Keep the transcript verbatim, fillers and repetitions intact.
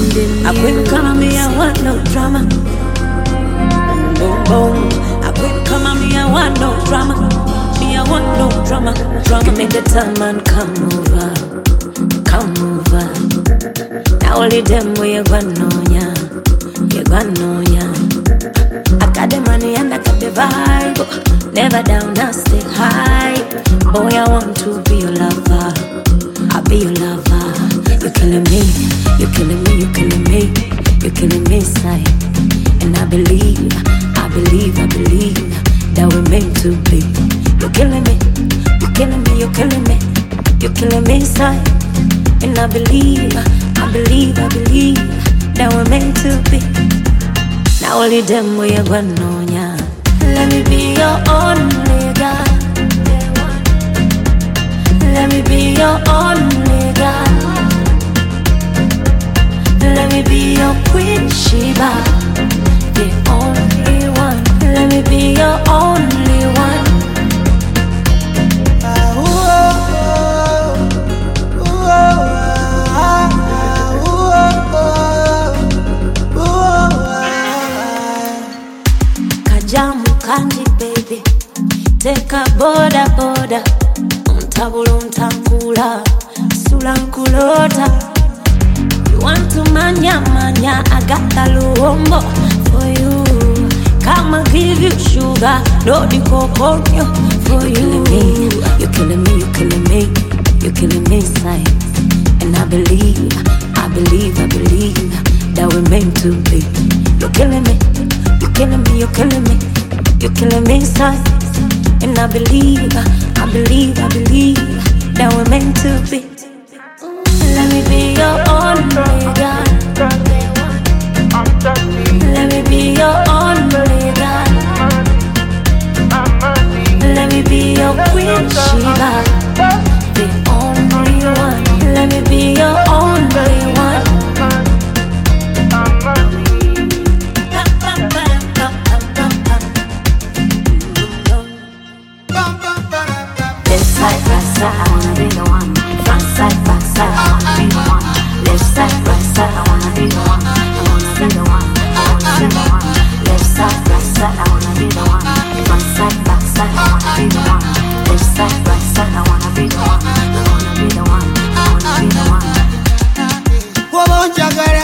I quit calling me, I want no drama. Boom, boom. I quit calling me, I want no drama. Me, I want no drama. Drama. Give me the time and come over. Come over. Now only them way you gonna know ya. You gonna know ya. I got the money and I got the vibe. Never down, I stay high. Boy, I want to be your lover. I'll be your lover. You're killing me, you're killing me, you're killing me, you're killing me inside. And I believe, I believe, I believe that we're meant to be. You're killing me, you're killing me, you're killing me, you're killing me inside. And I believe, I believe, I believe that we're meant to be. Now only them way you're gonna know ya. Let me be your only God. Let me be your only God. Let me be your Queen Sheba, the only one. Let me be your only one. Kajamu kandi baby, take a boda boda. Untabulu untankula, sula nkulota. You want to manya manya, I got the luombo for you. Come and give you sugar, no the coconut for you. You're killing me, you're killing me, you're killing me inside. And I believe, I believe, I believe that we're meant to be. You're killing me, you're killing me, you're killing me, you're killing me inside. And I believe, I believe, I believe that we're meant to be. Let me be your only God. Let me be your only God. Let me be your Queen Sheba, the only one. Let me be your only one. Left side, right side, I wanna be the one. Front side, back side, I wanna be the one. Left side, right side, I wanna be the one. I wanna be the one. I wanna be the one. Left side, right side, I wanna be the one. Front side, back side, I wanna be the one. Left side, right side, I wanna be the one. I wanna be the one. I wanna be the one.